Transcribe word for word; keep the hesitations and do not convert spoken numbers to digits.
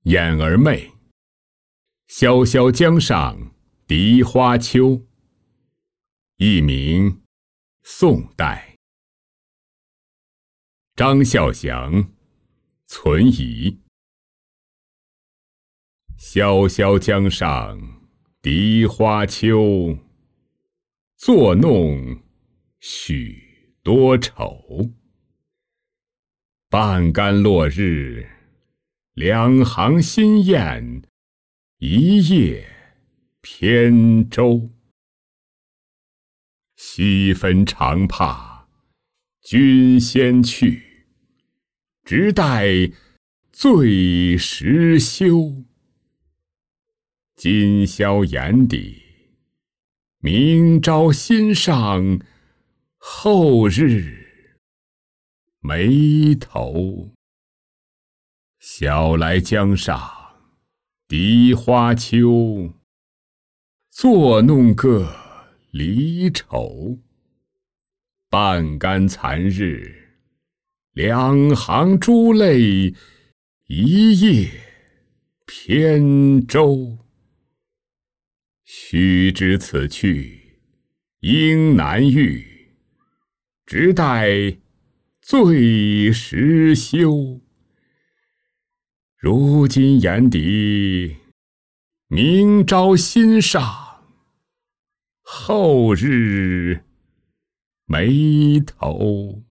燕儿媚，萧萧江上荻花秋。佚名宋代。张孝祥、存疑。萧萧江上荻花秋，作弄许多愁。半竿落日，两行新雁，一叶扁舟。西分长怕君先去，直待醉时休。今宵眼底，明朝心上，后日眉头。晓来江上荻花秋，作弄个离愁。半竿残日，两行珠泪，一叶扁舟。须知此去应难遇，直待醉时休。如今眼底，明朝心上，后日眉头。